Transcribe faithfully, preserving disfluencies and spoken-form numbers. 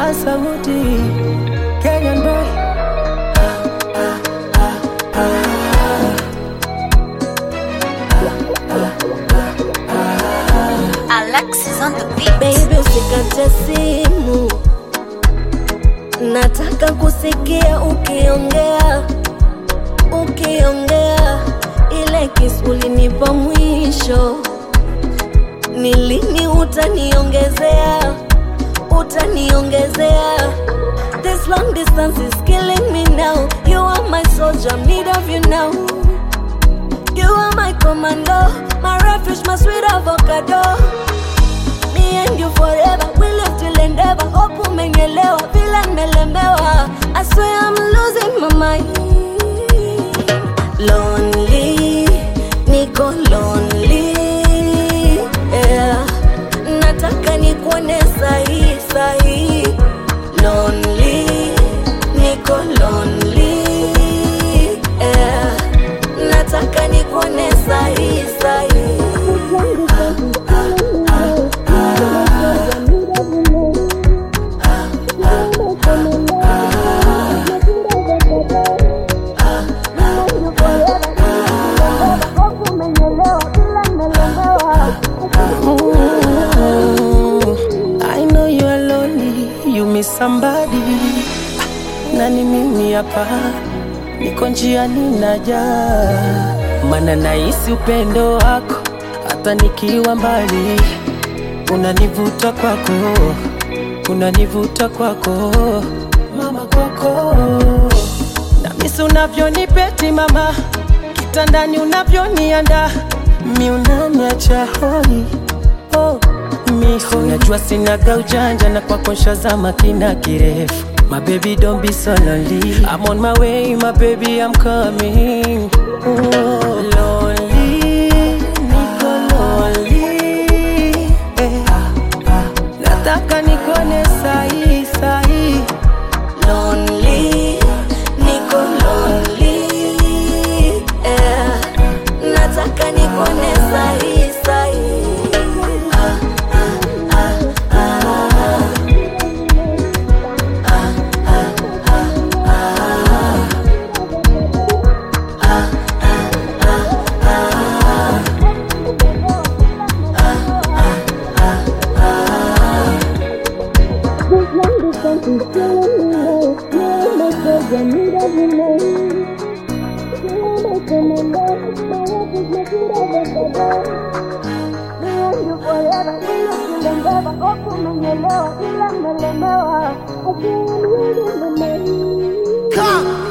Sauti Kenyan boy. Alexis on the beat. Baby usikate simu, nataka kusikia ukiongea, ukiongea. Ile kiss ulinipa mwisho, ni lini utaniongezea, utaniongezea? This long distance is killing me now. You are my soldier, I'm need of you now. You are my commando, my refuge, my sweet avocado. Me and you forever, we live till endeavor. Hope umenielewa, vile nimelemewa. I swear I'm losing my mind. Lonely, niko lonely, yeah. Nataka nikuone sahi, sahi. Lonely, niko lonely, yeah. Nataka nikuone sahi, sahi. I know you are lonely, you miss somebody. Nani mimi hapa, niko njiani naja, maana nahisi upendo wako hata nikiwa mbali. Unanivuta kwako, unanivuta kwako, mama kwako. Na misi unavyonipeti mama, kitandani unavyonianda, mi unaniacha hoi, oh, mi hoi. Unajua sinaga ujanja na kwako nshazama kina kirefu. My baby don't be so lonely, I'm on my way, my baby I'm coming. Oh, lonely, niko lonely, eh. Nataka nikone sahi, sahi. Lonely, niko lonely, yeah. Nataka nikuone sahi, sahi. Come!